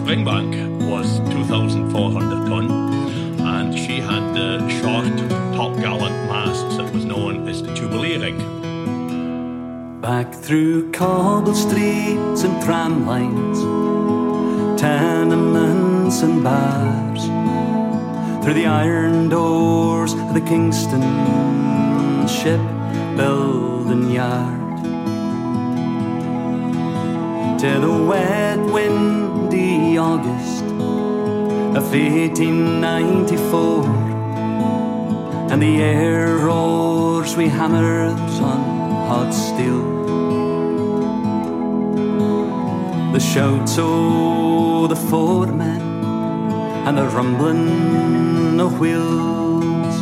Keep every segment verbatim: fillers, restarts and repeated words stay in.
Springbank was two thousand four hundred ton, and she had the short top gallant mast that was known as the Jubilee rig. Back through cobble streets and tram lines, tenements and bars, through the iron doors of the Kingston shipbuilding yard, to the wet windy August of eighteen ninety-four, and the air roars we hammers on hot steel. The shouts o' the foremen and the rumbling of wheels.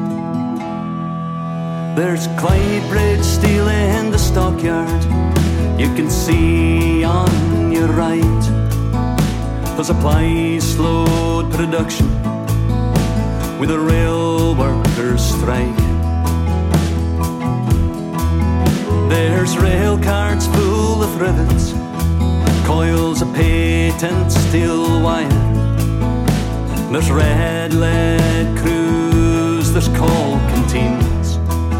There's Clyde Bridge steel in the stockyard, you can see on your right. There's a plies load production with a rail workers strike. There's rail carts full of rivets, coils of patent steel wire. There's red lead crews, there's coal canteens.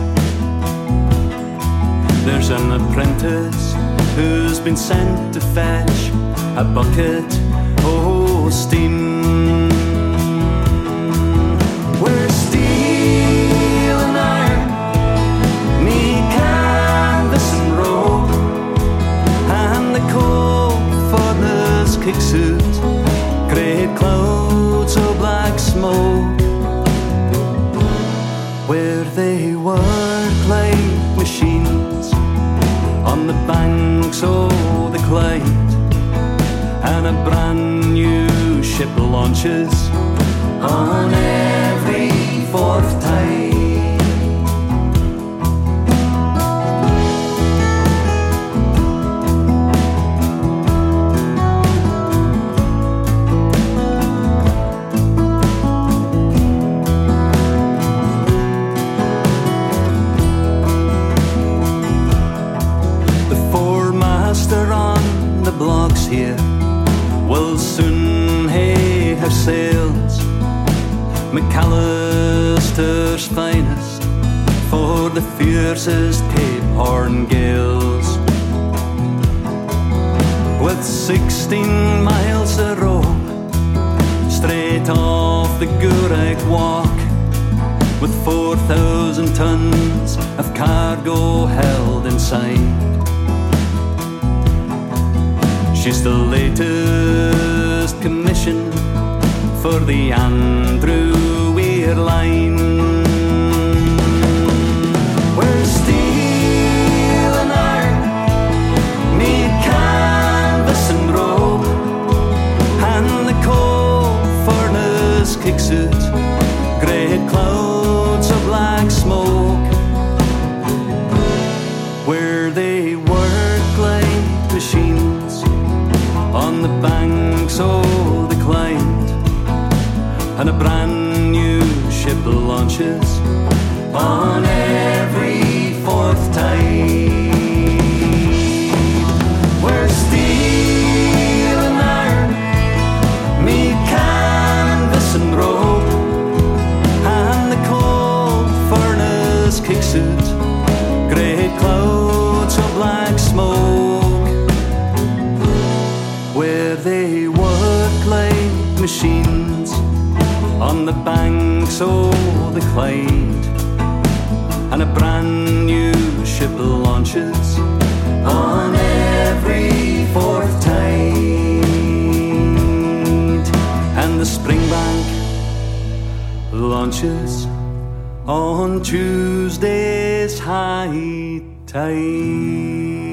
There's an apprentice who's been sent to fetch a bucket of steam. We're steel and iron, me canvas and rope, and the coal furnace kicksuit, great clouds of black smoke, where they work like machines on the banks of the Clyde, and a brand new ship launches on every fourth tide. Blocks here will soon hey have sails, McAllister's finest for the fiercest Cape Horn gales. With sixteen miles of rope straight off the Gourock Walk, with four thousand tons of cargo held inside. She's the latest commission for the Andrew Weir line. We're steel and iron, me canvas and rope, and the coal furnace kicksuit, great clouds of black smoke, where they work like machines on the banks of the Clyde, and a brand new ship launches on every fourth tide. We're steel and iron, me canvas and rope, and the coal furnace kicksuit, great clouds of black smoke, where they work like machines on the banks of the Clyde, and a brand new ship launches on every fourth tide. And the Springbank launches on Tuesday's high tide.